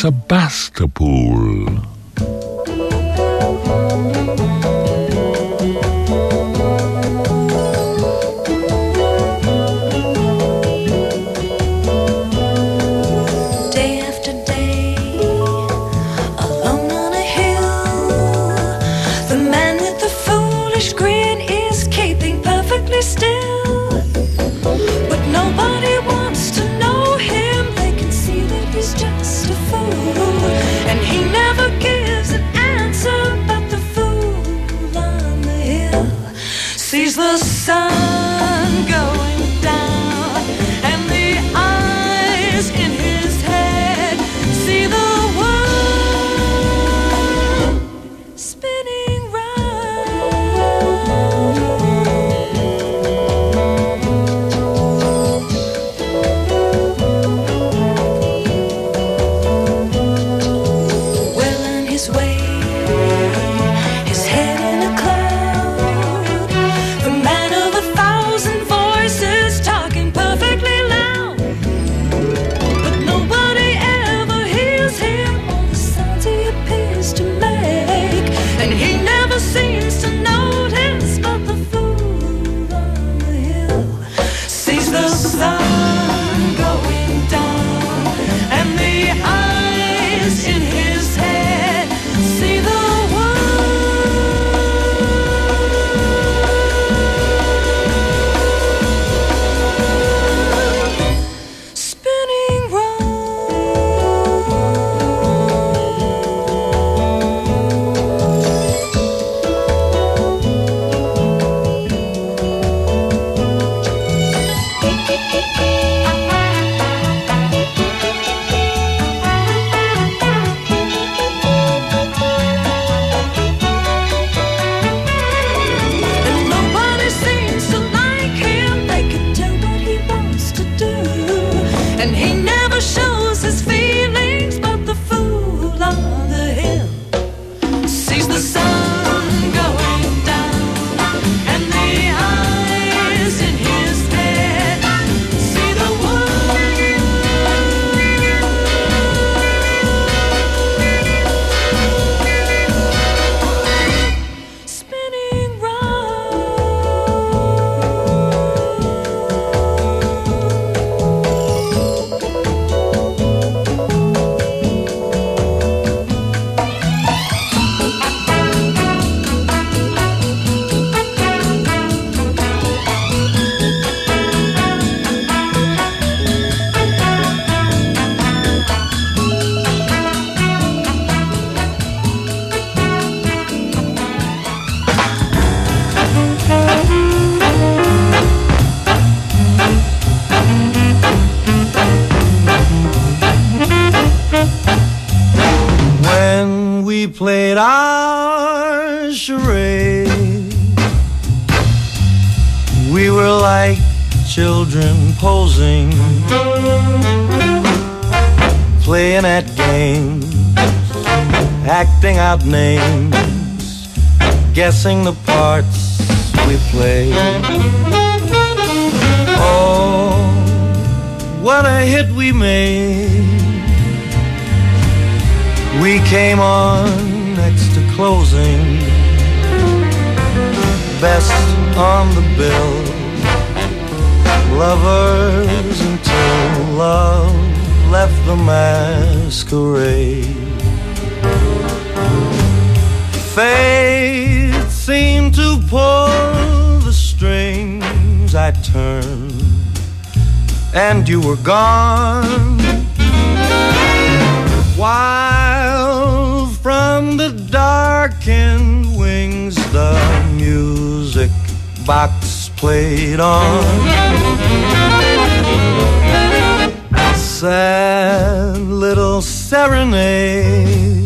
Sebastopol. Sees the sun going down, and the eyes in his head see the world spinning well on his way, his head in a cloud. Seems to notice, but the fool on the hill sees the sun going down, and the eyes in his head see the world spinning round. And he never shows his feelings, but the fool on the hill sees the sun going down, and the eyes in his head see the world spinning round. When we played our charade, we were like children posing, playing at games, acting out names, guessing the parts we played. Oh, what a hit we made. We came on next to closing, best on the bill, lovers until love left the masquerade. Fate seemed to pull the strings. I turned and you were gone, while from the darkened wings the music box played on. Sad little serenade,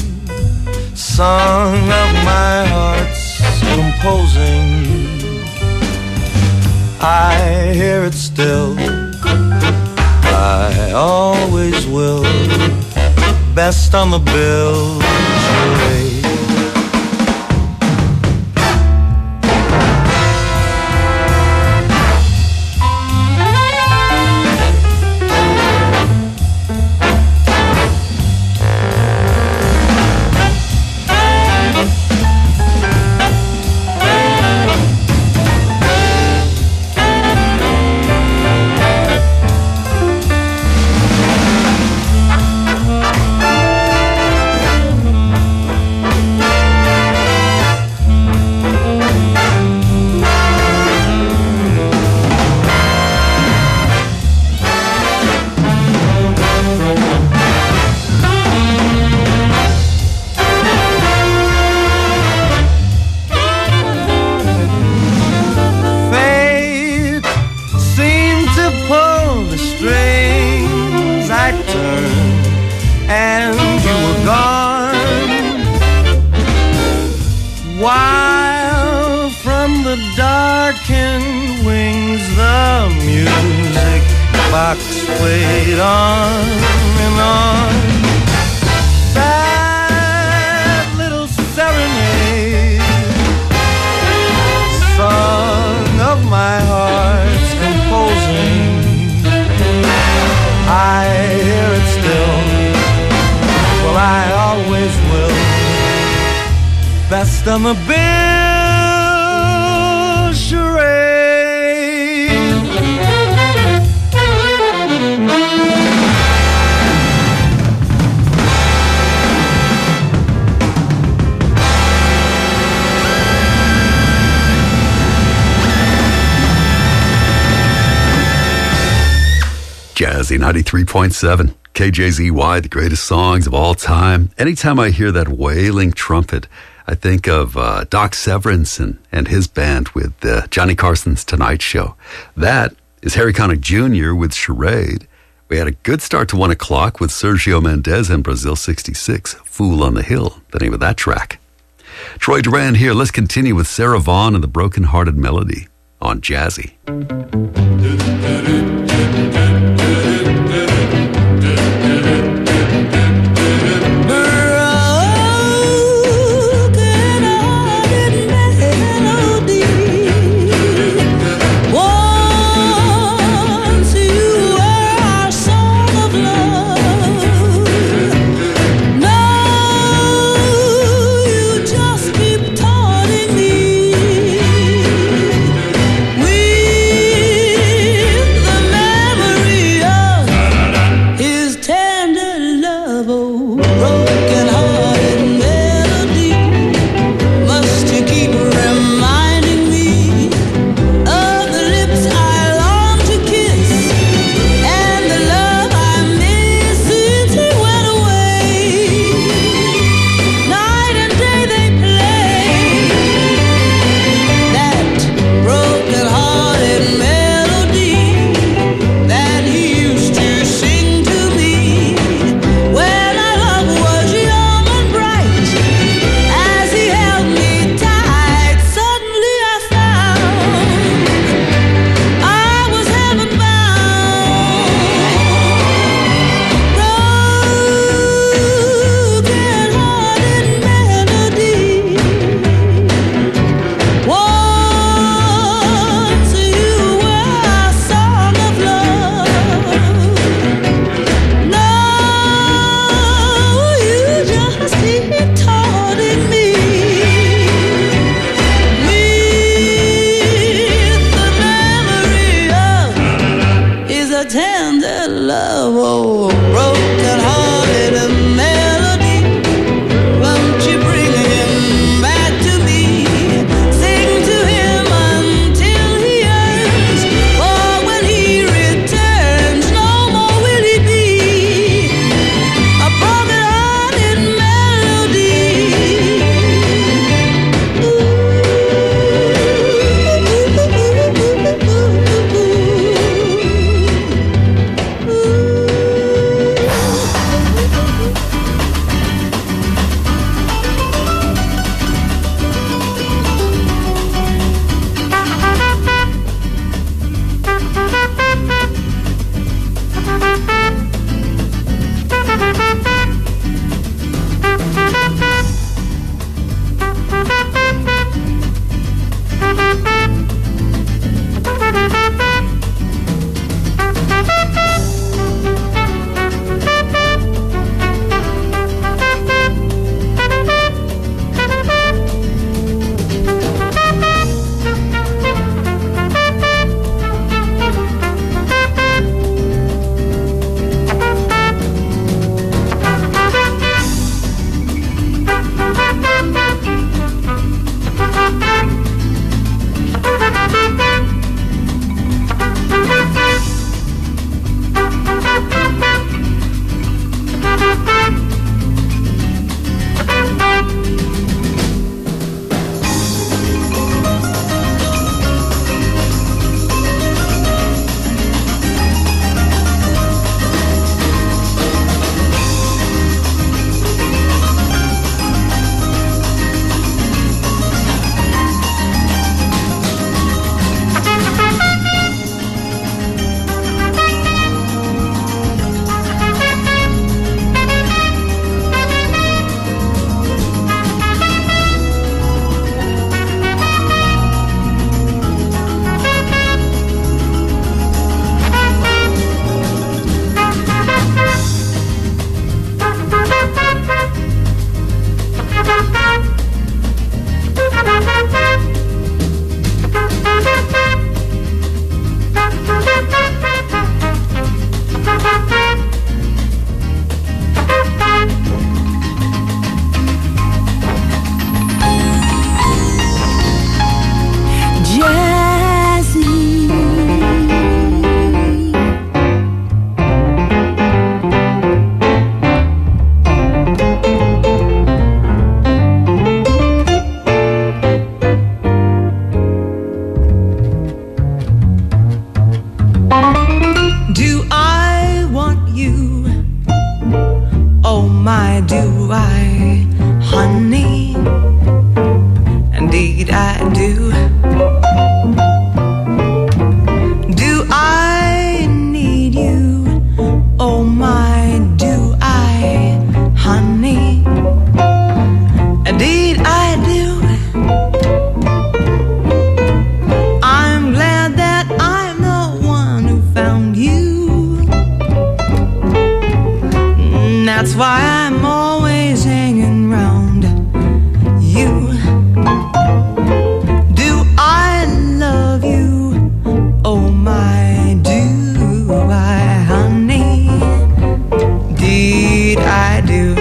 song of my heart's composing. I hear it still, I always will, best on the bill charade. wind wings, the music box played on and on. That little serenade, song of my heart's composing, I hear it still, well I always will. Best on the bill charade. Jazzy 93.7, KJZY, the greatest songs of all time. Anytime I hear that wailing trumpet, I think of Doc Severinsen and his band with Johnny Carson's Tonight Show. That is Harry Connick Jr. with Charade. We had a good start to 1 o'clock with Sergio Mendes and Brazil 66, Fool on the Hill, the name of that track. Troy Duran here. Let's continue with Sarah Vaughan and the Broken Hearted Melody on Jazzy. That's why I'm always hanging round you. Do I love you? Oh my, do I, honey? Indeed I do.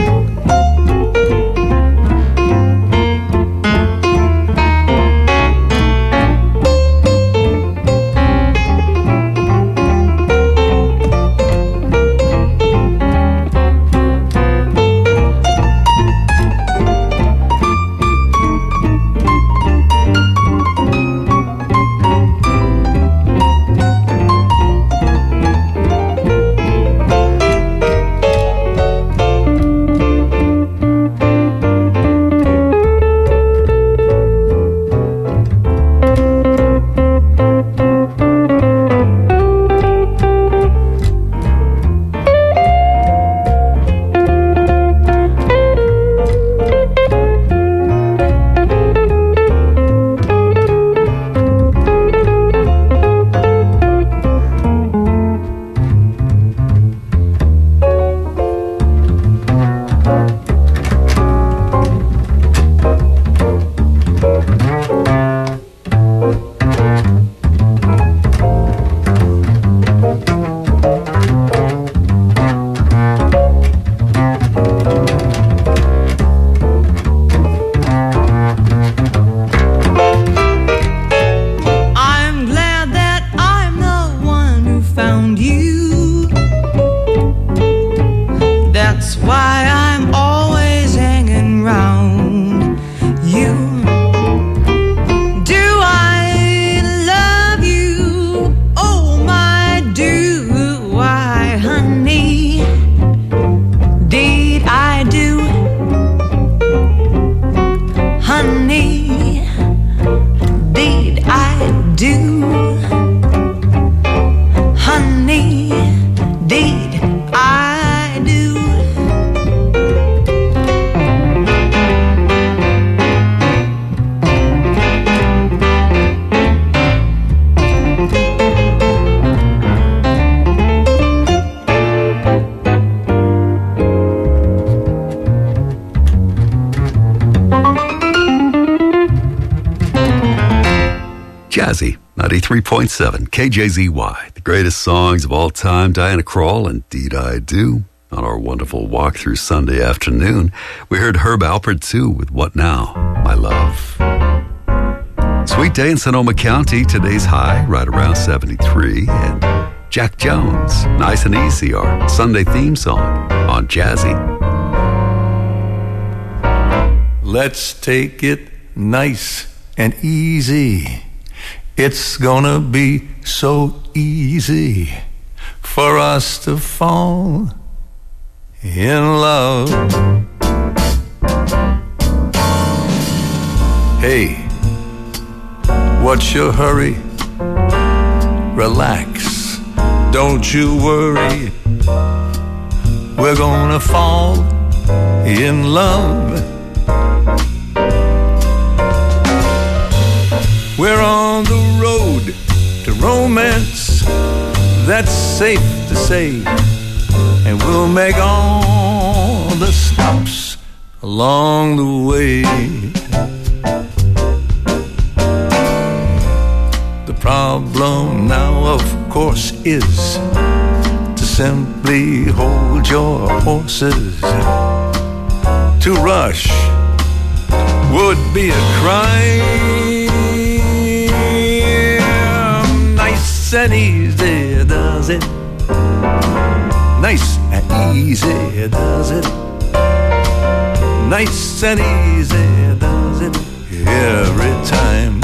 Jazzy, 93.7 KJZY, the greatest songs of all time. Diana Krall, Indeed I Do. On our wonderful walk through Sunday afternoon, we heard Herb Alpert too with What Now, My Love. Sweet day in Sonoma County. Today's high right around 73. And Jack Jones, Nice and Easy, our Sunday theme song on Jazzy. Let's take it nice and easy. It's gonna be so easy for us to fall in love. Hey, what's your hurry? Relax, don't you worry. We're gonna fall in love. We're on the road to romance, that's safe to say, and we'll make all the stops along the way. The problem now, of course, is to simply hold your horses. To rush would be a crime. Nice and easy does it. Nice and easy does it. Nice and easy does it every time.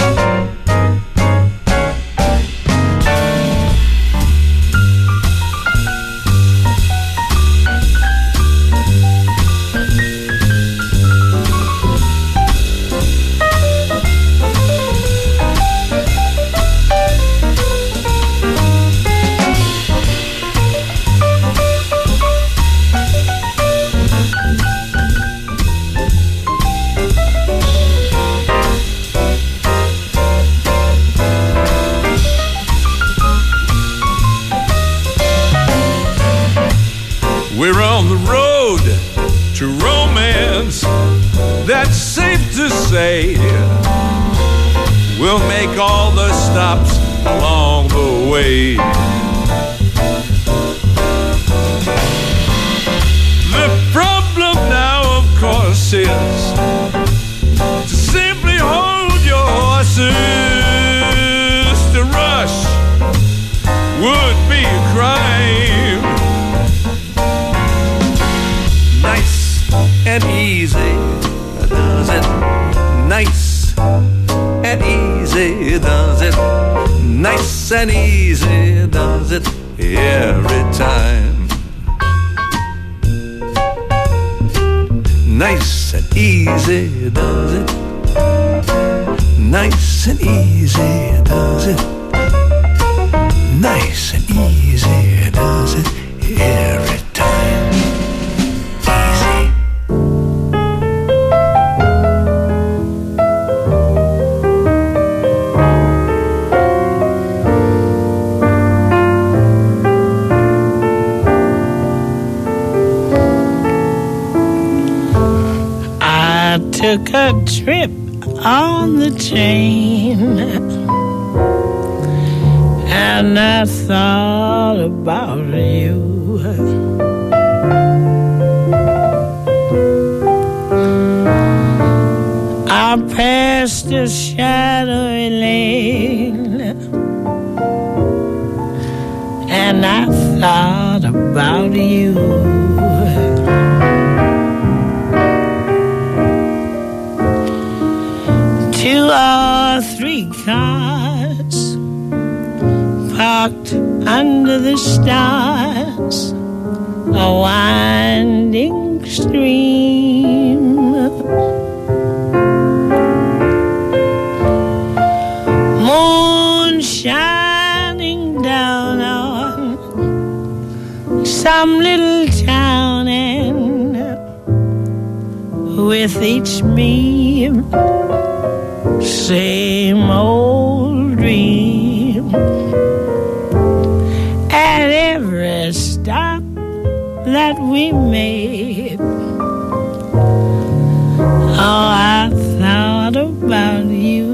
We're on the road road to romance, that's safe to say. We'll make all the stops along the way. The problem now, of course, is to simply hold your horses. To rush would be a crime. Nice and easy does it. Nice and easy does it. Nice and easy does it every time. Nice and easy does it. Nice and easy does it. Nice and easy does it every time. Easy. I took a trip on the train, and I thought about you. I passed a shadowy lane, and I thought about you. 2 or 3 cars parked under the stars, a winding stream. Moon shining down on some little town, and with each beam, same old dream. At every stop that we made, oh, I thought about you.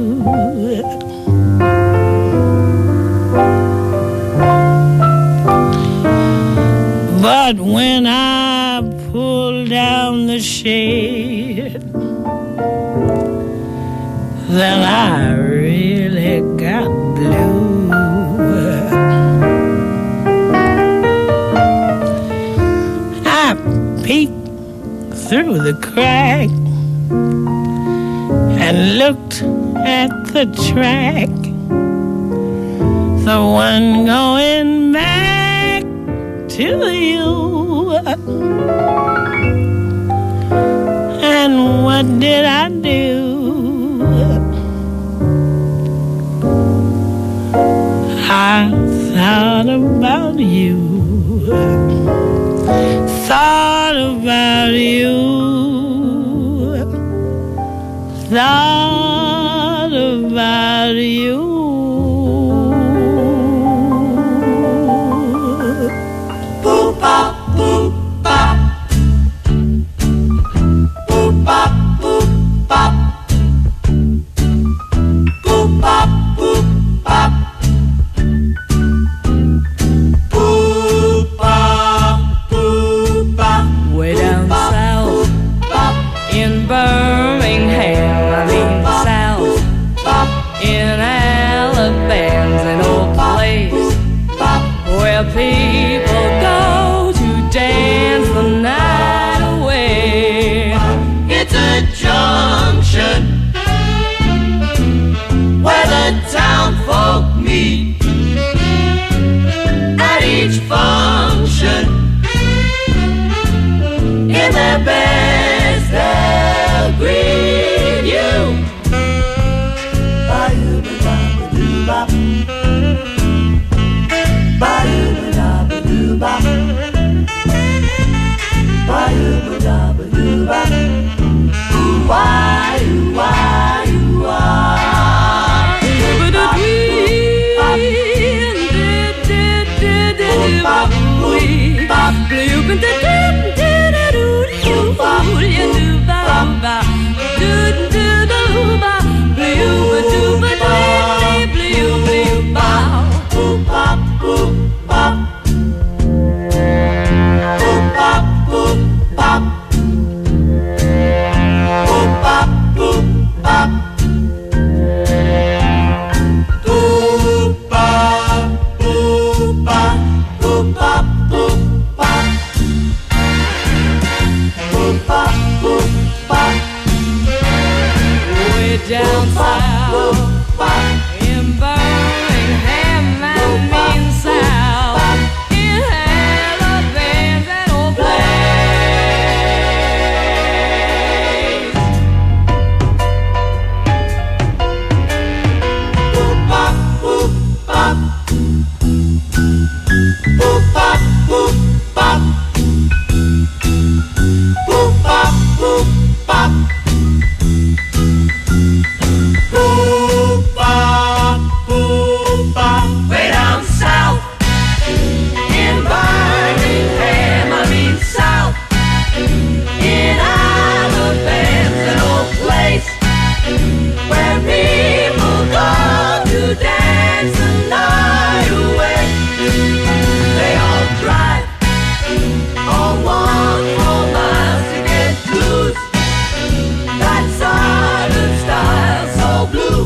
But when I pulled down the shade, then I really got blue. I peeked through the crack and looked at the track, the one going back to you. And what did I do? I thought about you, thought about you, thought about you. Boop bop, boop bop. Boop bop, boop bop. Boop bop, boop bop. Boop bop, boop bop. Way down south in Birmingham, I mean down south. In Birmingham, that means south. In Alabama, that old way down south. In Birmingham, I mean south. In Alabama, an old place where people go to dance the night away. They all drive all 1 miles to get blues. That southern style, so blue.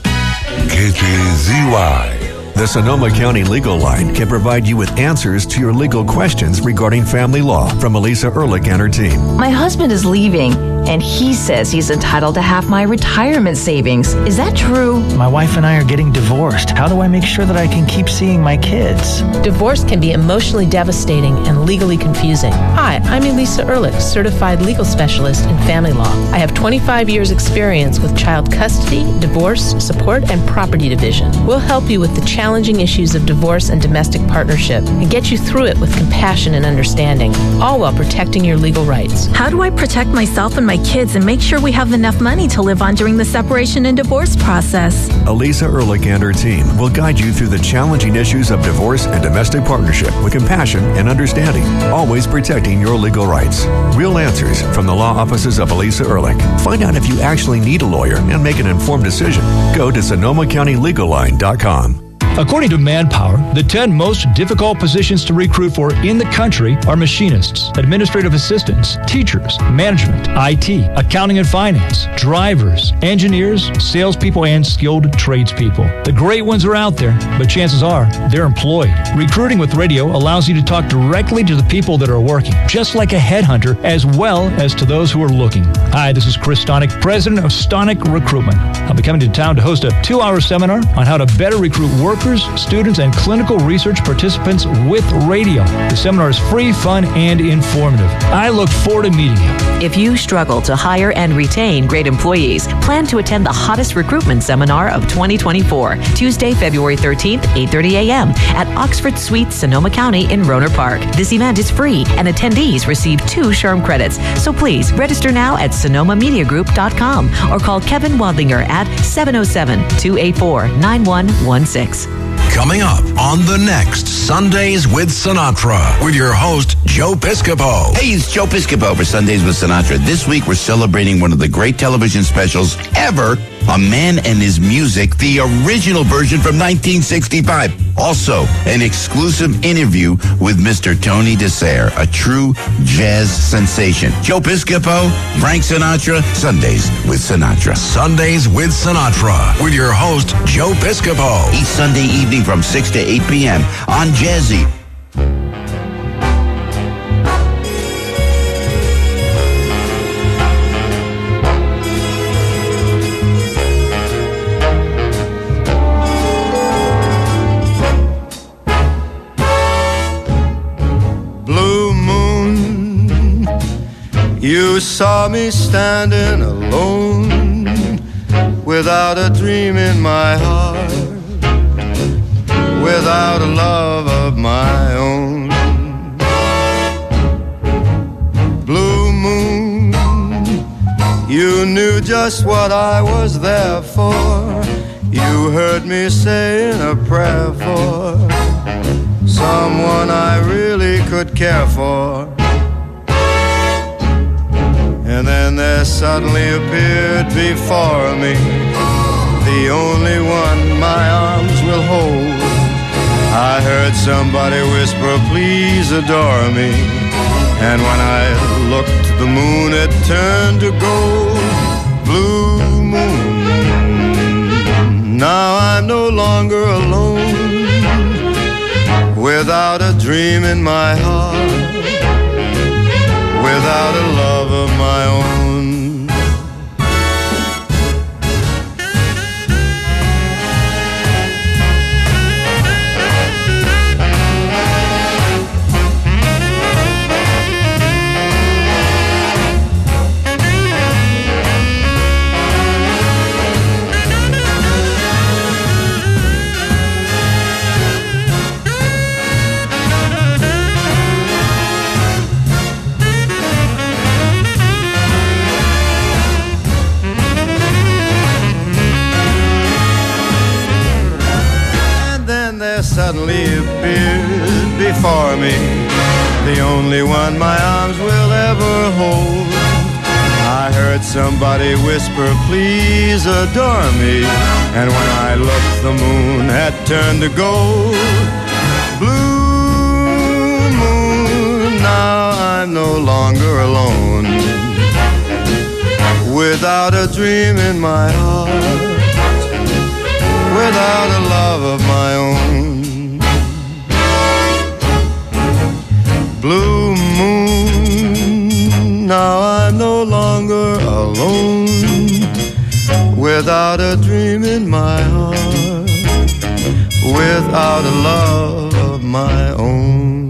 KJZY. The Sonoma County Legal Line can provide you with answers to your legal questions regarding family law from Elisa Ehrlich and her team. My husband is leaving, and he says he's entitled to half my retirement savings. Is that true? My wife and I are getting divorced. How do I make sure that I can keep seeing my kids? Divorce can be emotionally devastating and legally confusing. Hi, I'm Elisa Ehrlich, certified legal specialist in family law. I have 25 years experience with child custody, divorce, support, and property division. We'll help you with the challenging issues of divorce and domestic partnership and get you through it with compassion and understanding, all while protecting your legal rights. How do I protect myself and my kids and make sure we have enough money to live on during the separation and divorce process? Elisa Ehrlich and her team will guide you through the challenging issues of divorce and domestic partnership with compassion and understanding, always protecting your legal rights. Real answers from the law offices of Elisa Ehrlich. Find out if you actually need a lawyer and make an informed decision. Go to SonomaCountyLegalLine.com. According to Manpower, the 10 most difficult positions to recruit for in the country are machinists, administrative assistants, teachers, management, IT, accounting and finance, drivers, engineers, salespeople, and skilled tradespeople. The great ones are out there, but chances are they're employed. Recruiting with radio allows you to talk directly to the people that are working, just like a headhunter, as well as to those who are looking. Hi, this is Chris Stonick, president of Stonick Recruitment. I'll be coming to town to host a 2-hour seminar on how to better recruit workers, students, and clinical research participants with radio. The seminar is free, fun, and informative. I look forward to meeting you. If you struggle to hire and retain great employees, plan to attend the hottest recruitment seminar of 2024, Tuesday, February 13th, 8:30 a.m. at Oxford Suites, Sonoma County in Rohnert Park. This event is free, and attendees receive 2 SHRM credits. So please register now at SonomaMediaGroup.com or call Kevin Wadlinger at 707-284-9116. Coming up on the next Sundays with Sinatra with your host, Joe Piscopo. Hey, it's Joe Piscopo for Sundays with Sinatra. This week we're celebrating one of the great television specials ever, A Man and His Music, the original version from 1965. Also, an exclusive interview with Mr. Tony DeSere, a true jazz sensation. Joe Piscopo, Frank Sinatra, Sundays with Sinatra. Sundays with Sinatra with your host, Joe Piscopo. Each Sunday evening from 6 to 8 p.m. on Jazzy. You saw me standing alone, without a dream in my heart, without a love of my own. Blue moon, you knew just what I was there for. You heard me saying a prayer for someone I really could care for. And then there suddenly appeared before me the only one my arms will hold. I heard somebody whisper, please adore me. And when I looked, the moon had turned to gold. Blue moon, now I'm no longer alone, without a dream in my heart, without a love of my own. the only one my arms will ever hold. I heard somebody whisper, please adore me. And when I looked, the moon had turned to gold. Blue moon, now I'm no longer alone, without a dream in my heart, without a love of my own. Blue moon, now I'm no longer alone, without a dream in my heart, without a love of my own.